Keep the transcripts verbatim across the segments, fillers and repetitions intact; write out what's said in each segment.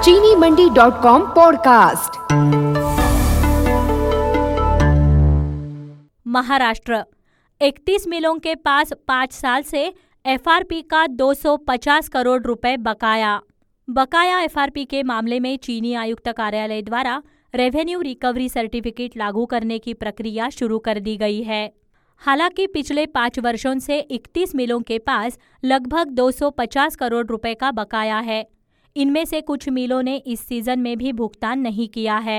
चीनी Mandi dot com podcast. Maharashtra, इकतीस मिलों के पास पाँच साल से एफआरपी का दो सौ पचास करोड़ रुपए बकाया। बकाया एफआरपी के मामले में चीनी आयुक्त कार्यालय द्वारा रेवेन्यू रिकवरी सर्टिफिकेट लागू करने की प्रक्रिया शुरू कर दी गई है। हालांकि पिछले पाँच वर्षों से इकतीस मिलों के पास लगभग दो सौ पचास करोड़ रुपए का बकाया है। इनमें से कुछ मिलों ने इस सीजन में भी भुगतान नहीं किया है।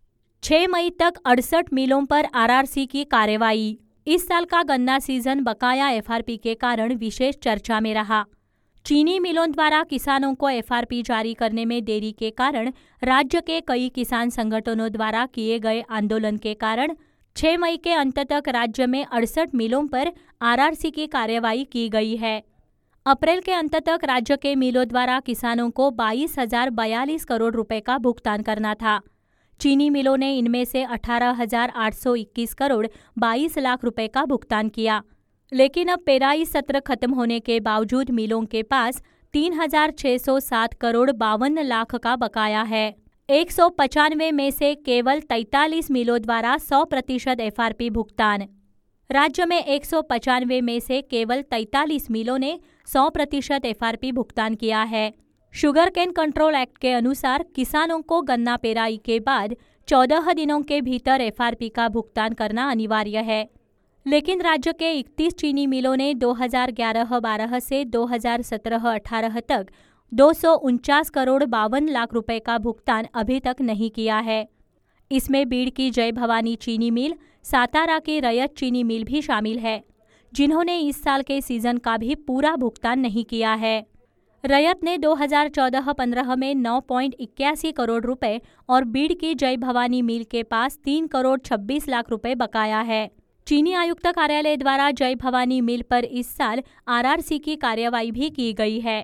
छह मई तक अड़सठ मिलों पर आरआरसी की कार्रवाई। इस साल का गन्ना सीजन बकाया एफआरपी के कारण विशेष चर्चा में रहा। चीनी मिलों द्वारा किसानों को एफआरपी जारी करने में देरी के कारण राज्य के कई किसान संगठनों द्वारा किए गए आंदोलन के कारण छह मई के अंत तक राज्य में अड़सठ मिलों पर आरआरसी की कार्रवाई की गई है। अप्रैल के अंत तक राज्य के मिलों द्वारा किसानों को बाईस हजार बयालीस करोड़ रुपए का भुगतान करना था। चीनी मिलों ने इनमें से अठारह हजार आठ सौ इक्कीस करोड़ बाईस लाख रुपए का भुगतान किया। लेकिन अब पेराई सत्र खत्म होने के बावजूद मिलों के पास तीन हजार छः सौ सात करोड़ बावन लाख का बकाया है। एक सौ पचानवे में से केवल तैंतालीस मिलों द्वारा सौ प्रतिशत एफआरपी भुगतान। राज्य में एक सौ पचानवे में से केवल तैंतालीस मिलों ने सौ प्रतिशत एफआरपी भुगतान किया है। शुगर केन कंट्रोल एक्ट के अनुसार किसानों को गन्ना पेराई के बाद चौदह दिनों के भीतर एफआरपी का भुगतान करना अनिवार्य है। लेकिन राज्य के इकतीस चीनी मिलों ने दो हज़ार ग्यारह बारह से दो हज़ार सत्रह अठारह तक दो सौ उनचास करोड़ बावन लाख रुपए का भुगतान अभी तक नहीं किया है। इसमें बीड़ की जय भवानी चीनी मिल, सातारा की रयत चीनी मिल भी शामिल है, जिन्होंने इस साल के सीजन का भी पूरा भुगतान नहीं किया है। रयत ने दो हज़ार चौदह पंद्रह में नौ पॉइंट इक्यासी करोड़ रुपए और बीड़ की जय भवानी मिल के पास तीन करोड़ छब्बीस लाख रुपए बकाया है। चीनी आयुक्त कार्यालय द्वारा जय भवानी मिल पर इस साल आरआरसी की कार्रवाई भी की गई है।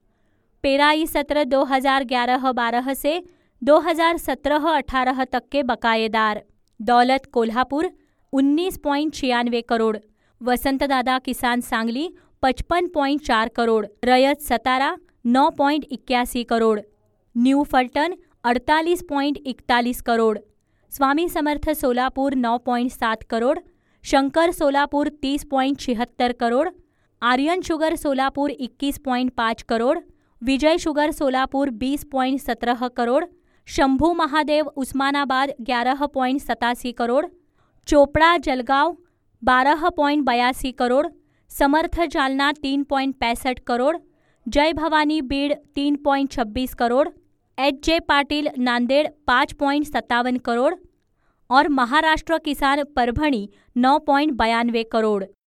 पेराई सत्र दो हज़ार ग्यारह बारह से दो हज़ार सत्रह अठारह तक के बकायेदार: दौलत कोल्हापुर उन्नीस पॉइंट छियानवे करोड़, वसंत दादा किसान सांगली पचपन पॉइंट चार करोड़, रयत सतारा नौ पॉइंट इक्यासी करोड़, न्यू फलटन अड़तालीस पॉइंट इकतालीस करोड़, स्वामी समर्थ सोलापुर नौ पॉइंट सात करोड़, शंकर सोलापुर तीस पॉइंट छिहत्तर करोड़, आर्यन शुगर सोलापुर इक्कीस पॉइंट पाँच करोड़, विजय शुगर सोलापुर बीस पॉइंट सत्रह करोड़, शंभू महादेव उस्मानाबाद ग्यारह पॉइंट सतासी करोड़, चोपड़ा जलगांव बारह पॉइंट बयासी करोड़, समर्थ जालना तीन पॉइंट पैंसठ करोड़, जय भवानी बीड़ तीन पॉइंट छब्बीस करोड़, एच जे पाटिल नांदेड़ पाँच पॉइंट सत्तावन करोड़ और महाराष्ट्र किसान परभणी नौ पॉइंट बयानवे करोड़।